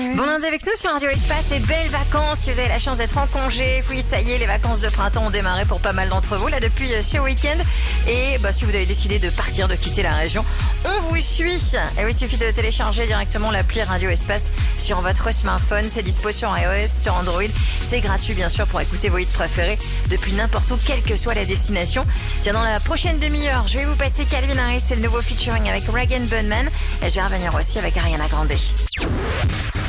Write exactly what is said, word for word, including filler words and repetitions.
Bon lundi avec nous sur Radio Espace et belles vacances si vous avez la chance d'être en congé. Oui, ça y est, les vacances de printemps ont démarré pour pas mal d'entre vous là depuis ce week-end. Et bah, si vous avez décidé de partir, de quitter la région, on vous suit. Et oui, il suffit de télécharger directement l'appli Radio Espace sur votre smartphone. C'est dispo sur iOS, sur Android. C'est gratuit bien sûr pour écouter vos hits préférés depuis n'importe où, quelle que soit la destination. Tiens, dans la prochaine demi-heure, je vais vous passer Calvin Harris, c'est le nouveau featuring avec Rag and Bunman. Et je vais revenir aussi avec Ariana Grande.